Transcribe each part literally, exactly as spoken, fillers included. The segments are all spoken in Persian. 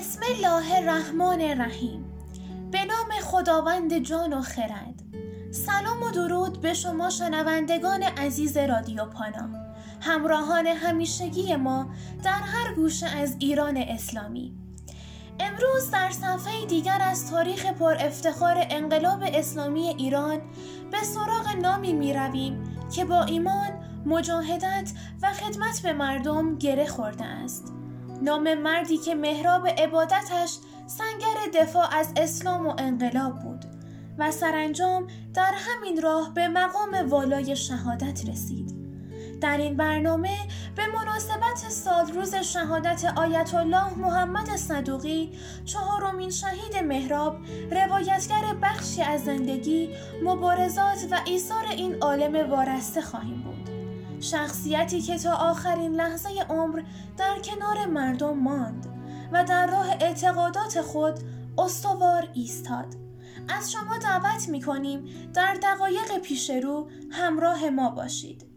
بسم الله الرحمن الرحیم. به نام خداوند جان و خرد. سلام و درود به شما شنوندگان عزیز رادیو پانا، همراهان همیشگی ما در هر گوشه از ایران اسلامی. امروز در صفحه دیگر از تاریخ پر افتخار انقلاب اسلامی ایران به سراغ نامی می رویم که با ایمان، مجاهدت و خدمت به مردم گره خورده است. نام مردی که محراب عبادتش سنگر دفاع از اسلام و انقلاب بود و سرانجام در همین راه به مقام والای شهادت رسید. در این برنامه به مناسبت سالروز شهادت آیت الله محمد صدوقی، چهارمین شهید محراب، روایتگر بخشی از زندگی، مبارزات و ایثار این عالم وارسته خواهیم بود. شخصیتی که تا آخرین لحظه عمر در کنار مردم ماند و در راه اعتقادات خود استوار ایستاد. از شما دعوت می‌کنیم در دقایق پیش رو همراه ما باشید.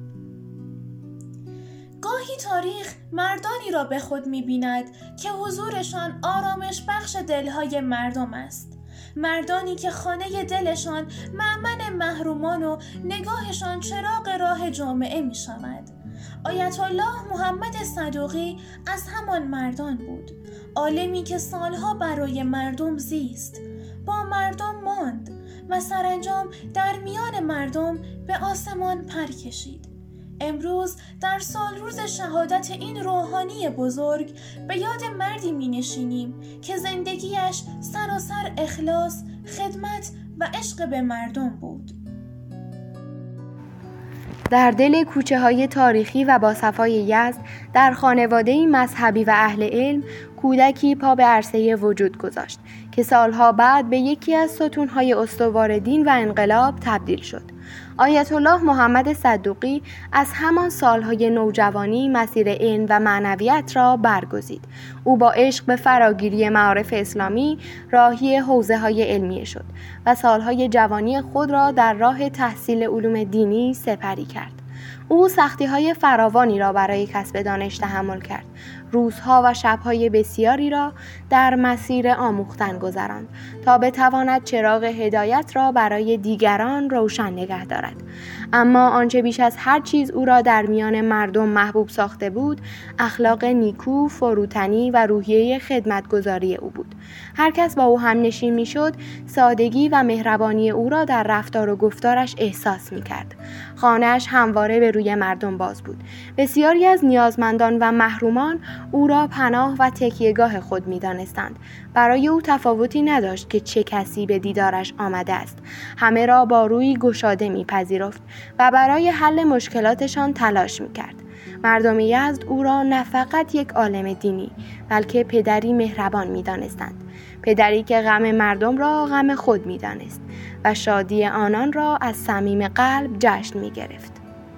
گاهی تاریخ مردانی را به خود می‌بیند که حضورشان آرامش بخش دلهای مردم است. مردانی که خانه دلشان مأمن محرومان و نگاهشان چراغ راه جامعه می شود. آیت الله محمد صدوقی از همان مردان بود. عالمی که سالها برای مردم زیست، با مردم ماند و سرانجام در میان مردم به آسمان پر کشید. امروز در سالروز شهادت این روحانی بزرگ به یاد مردی می نشینیم که زندگیش سراسر اخلاص، خدمت و عشق به مردم بود. در دل کوچه های تاریخی و با صفای یزد، در خانواده مذهبی و اهل علم، کودکی پا به عرصه وجود گذاشت که سالها بعد به یکی از ستونهای استوار دین و انقلاب تبدیل شد. آیت الله محمد صدوقی از همان سالهای نوجوانی مسیر علم و معنویت را برگزید. او با عشق به فراگیری معارف اسلامی راهی حوزه‌های علمیه شد و سالهای جوانی خود را در راه تحصیل علوم دینی سپری کرد. او سختی‌های فراوانی را برای کسب دانش تحمل کرد. روزها و شب‌های بسیاری را در مسیر آموختن گذراند تا بتواند چراغ هدایت را برای دیگران روشن نگه دارد. اما آنچه بیش از هر چیز او را در میان مردم محبوب ساخته بود، اخلاق نیکو، فروتنی و روحیه خدمتگزاری او بود. هر کس با او همنشین می‌شد، سادگی و مهربانی او را در رفتار و گفتارش احساس می‌کرد. خانه‌اش همواره به روی مردم باز بود. بسیاری از نیازمندان و محرومان او را پناه و تکیهگاه خود می‌دانستند. برای او تفاوتی نداشت که چه کسی به دیدارش آمده است. همه را با روی گشاده می‌پذیرفت و برای حل مشکلاتشان تلاش می‌کرد. مردم یزد او را نه فقط یک عالم دینی، بلکه پدری مهربان می‌دانستند. پدری که غم مردم را غم خود می‌دانست و شادی آنان را از صمیم قلب جشن می‌گرفت.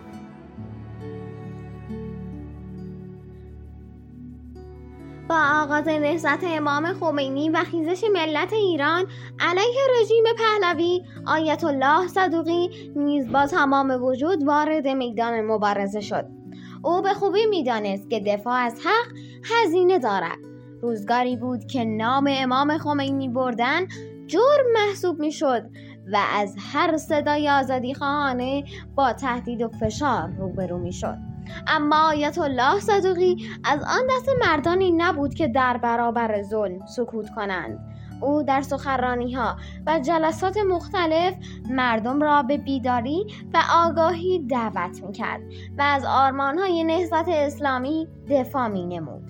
با آغاز نهضت امام خمینی و خیزش ملت ایران علیه رژیم پهلوی، آیت الله صدوقی نیز با تمام وجود وارد میدان مبارزه شد. او به خوبی می‌دانست که دفاع از حق هزینه دارد. روزگاری بود که نام امام خمینی بردن جرم محسوب می‌شد و از هر صدای آزادی خواهانه با تهدید و فشار روبرو می‌شد. اما آیت الله صدوقی از آن دست مردانی نبود که در برابر ظلم سکوت کنند. او در سخنرانی‌ها و جلسات مختلف مردم را به بیداری و آگاهی دعوت می‌کرد و از آرمان‌های نهضت اسلامی دفاع می‌نمود.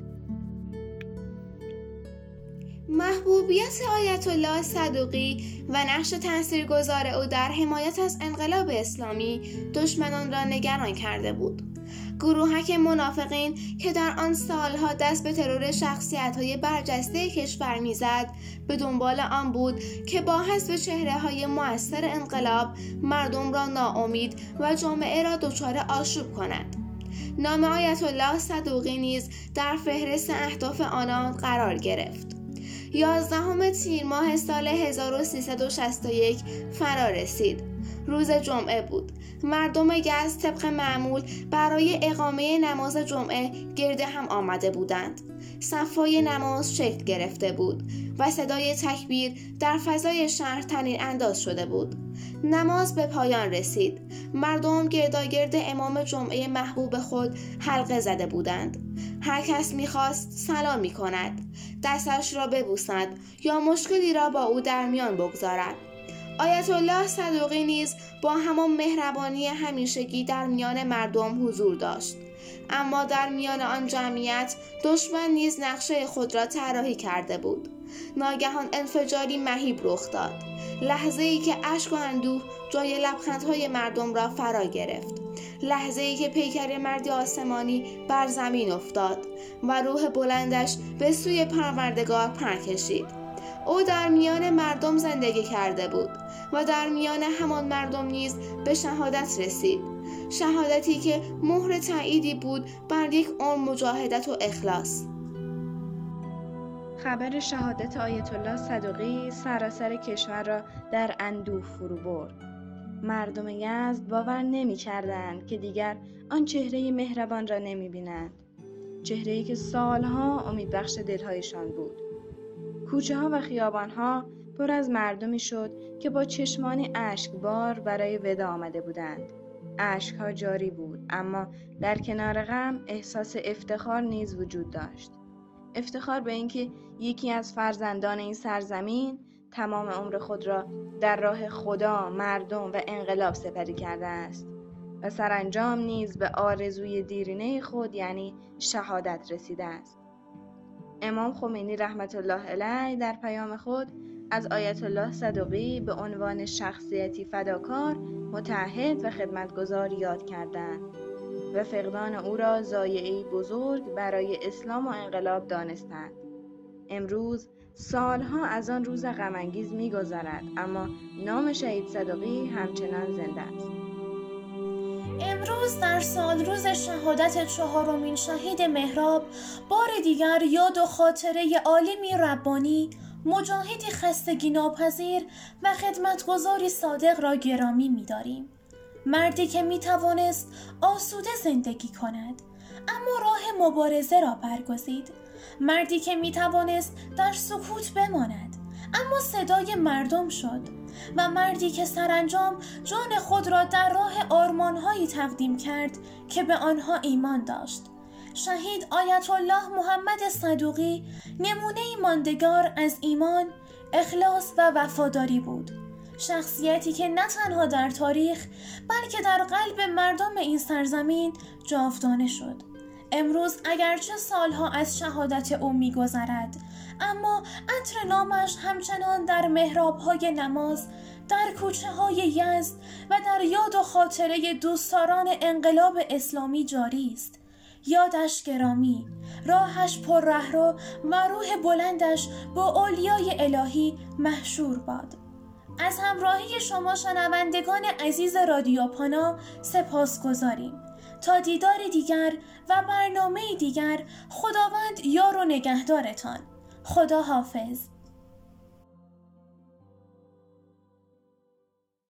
محبوبیت آیت الله صدوقی و نقش تاثیرگذار او در حمایت از انقلاب اسلامی دشمنان را نگران کرده بود. گروهک منافقین که در آن سالها دست به ترور شخصیت‌های برجسته کشور می‌زد، به دنبال آن بود که با حذف چهره‌های مؤثر انقلاب مردم را ناامید و جامعه را دچار آشوب کنند. نام آیت الله صدوقی نیز در فهرست اهداف آنان قرار گرفت. یازدهم تیر ماه سال هزار و سیصد و شصت و یک فرا رسید. روز جمعه بود. مردم یزد طبق معمول برای اقامه نماز جمعه گرد هم آمده بودند. صفای نماز شکل گرفته بود و صدای تکبیر در فضای شهر طنین انداز شده بود. نماز به پایان رسید. مردم گرداگرد امام جمعه محبوب خود حلقه زده بودند. هر کس می‌خواست سلام می‌کند، دستش را ببوسد یا مشکلی را با او در میان بگذارد. آیت الله صدوقی نیز با همان مهربانی همیشگی در میان مردم حضور داشت، اما در میان آن جمعیت دشمن نیز نقشه خود را طراحی کرده بود. ناگهان انفجاری مهیب رخ داد، لحظه‌ای که اشک و اندوه جای لبخندهای مردم را فرا گرفت، لحظه‌ای که پیکر مردی آسمانی بر زمین افتاد و روح بلندش به سوی پروردگار پر کشید. او در میان مردم زندگی کرده بود و در میان همان مردم نیز به شهادت رسید، شهادتی که مهر تأییدی بود بر یک عمر مجاهدت و اخلاص. خبر شهادت آیت الله صدوقی سراسر کشور را در اندوه فرو برد. مردم یزد باور نمی کردند که دیگر آن چهره مهربان را نمی بینند، چهره‌ای که سالها امیدبخش دلهایشان بود. کوچه ها و خیابان ها پر از مردمی شد که با چشمانی اشکبار برای ودا آمده بودند. اشک ها جاری بود، اما در کنار غم احساس افتخار نیز وجود داشت. افتخار به اینکه یکی از فرزندان این سرزمین تمام عمر خود را در راه خدا، مردم و انقلاب سپری کرده است و سرانجام نیز به آرزوی دیرینه خود یعنی شهادت رسیده است. امام خمینی رحمت الله علیه در پیام خود از آیت الله صدوقی به عنوان شخصیتی فداکار، متعهد و خدمتگزار یاد کردند و فقدان او را ضایعه‌ای بزرگ برای اسلام و انقلاب دانستند. امروز سالها از آن روز غم‌انگیز می‌گذرد، اما نام شهید صدوقی همچنان زنده است. امروز در سال روز شهادت چهارمین شهید مهراب بار دیگر یاد و خاطره عالمی ربانی، مجاهدی خستگی ناپذیر و خدمتگزاری صادق را گرامی می‌داریم. مردی که می‌توانست آسوده زندگی کند اما راه مبارزه را برگزید. مردی که می‌توانست در سکوت بماند اما صدای مردم شد و مردی که سرانجام جان خود را در راه آرمان‌هایی تقدیم کرد که به آنها ایمان داشت. شهید آیت الله محمد صدوقی نمونه‌ای ماندگار از ایمان، اخلاص و وفاداری بود. شخصیتی که نه تنها در تاریخ بلکه در قلب مردم این سرزمین جاودانه شد. امروز اگرچه سالها از شهادت او می‌گذرد، اما عطر نامش همچنان در محراب‌های نماز، در کوچه‌های یزد و در یاد و خاطره دوستداران انقلاب اسلامی جاری است. یادش گرامی، راهش پر رهرو و روح بلندش با اولیای الهی محشور باد. از همراهی شما شنوندگان عزیز رادیو پانا سپاسگزاریم. تا دیدار دیگر و برنامه دیگر، خداوند یار و نگهدارتان. خدا حافظ.